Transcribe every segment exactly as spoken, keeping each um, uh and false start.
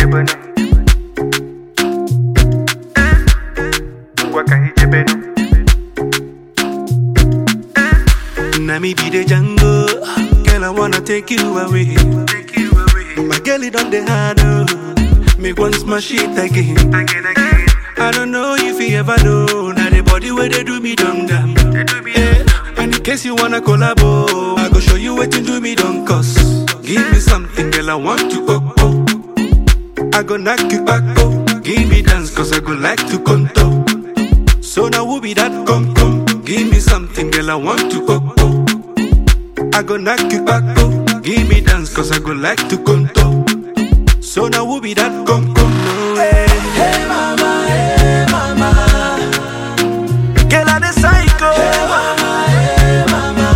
jebeno. What can you jebeno? Now me be the Django, girl I wanna take you away. Take you away. My girl it on the hard oh. Me want smash it again. Again, again. I don't know if you ever know. Now the body where they do me dumb dumb. They do me Yeah. And in case you wanna collabo, I go show you what to do me don't cost. Give me something, girl I want to oh oh. I go knock you back oh. Give me dance cause I go like to contour. So now who be that come come? Give me something, girl I want to oh oh. I go knock you back oh. Give me dance cause I go like to contour. So now who be that come come? No way. Hey mama, hey mama, Girl I the psycho. hey mama, hey mama,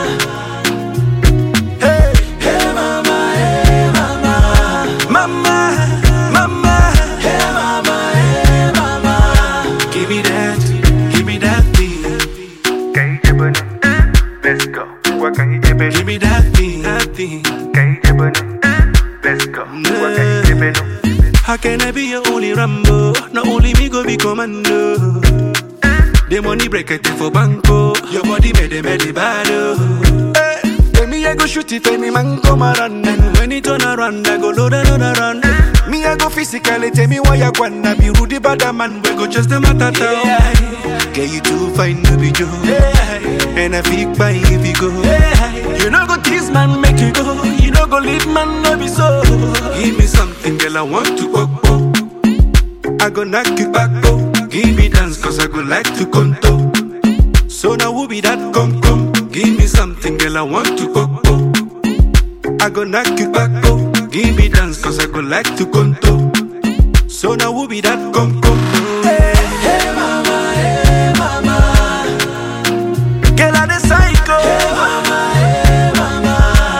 Hey, hey mama, hey mama, mama, mama. hey mama, hey mama. Give me that, give me that thing. Can you jebeno? Let's go. What can you jebeno? Give me that thing, that thing. Can you jebeno? Let's go. What can you jebeno? How can I be your only Rambo? Not only me go be commando. The money break it for banco. Your body made a made bad. Hey, tell me I go shoot it, tell me man come around. And when it turn around, I go load another run. Me I go physically, tell me why I wanna be Rudy bad man. We go just the matter down. Yeah. Get you too fine to be Joe. Yeah. And I feel by if you go. Yeah. You know go tease man, make you go. You know go leave man, no be so. Give me something, girl, I want to oh oh. I go knock you back oh. Give me dance, cause I go like to contour. So now who be that come come? Give me something, girl, I want to oh oh. I go knock you back oh. Give me dance, cause I go like to contour. So now who be that come come? Hey, hey mama, hey mama, Girl, I the psycho. hey mama, hey mama,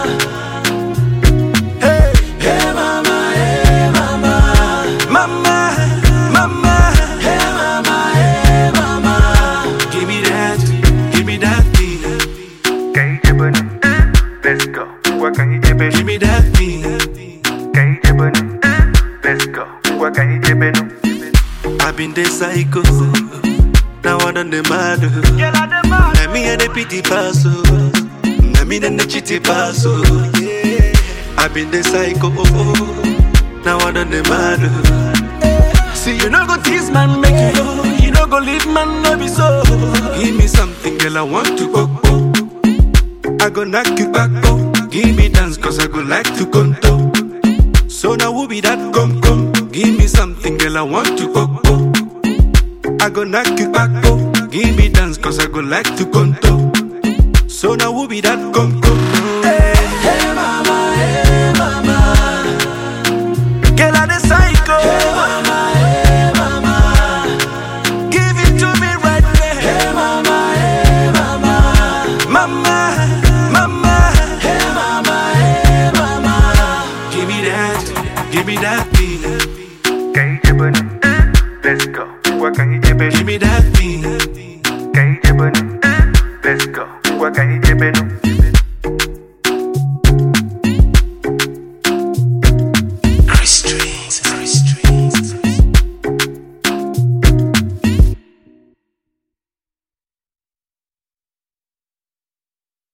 Hey, hey mama, hey mama, mama, mama. hey mama, hey mama. Give me that, give me that thing. Can you jebeno? Let's go. What can you jebeno? Give me that thing. Can you jebeno? Let's go. What can you jebeno? I've been the psycho. Now I done the mad. Girl, I the man. Now me and the pity pass. Now me and the chitty pass. I've been the psycho. Now I done the mad. See you no go tease man, make you go. You no go leave man, no be so. Give me something, girl, I want to oh oh. I go knock you back oh. Give me dance, cause I go like to contour. So now who be that come come? Give me something, girl, I want to oh oh. I go knock you back oh. Give me dance, cause I go like to contour. So now who be that come come? Hey, hey mama, hey mama, Girl, I the psycho. hey mama, hey mama, Give it to me right there. hey mama, hey mama, Mama, mama. hey mama, hey mama. Give me that, give me that thing. Can you jebeno? Let's go. What can you jebeno? Give me that thing. Can you jebeno? Let's go. What can you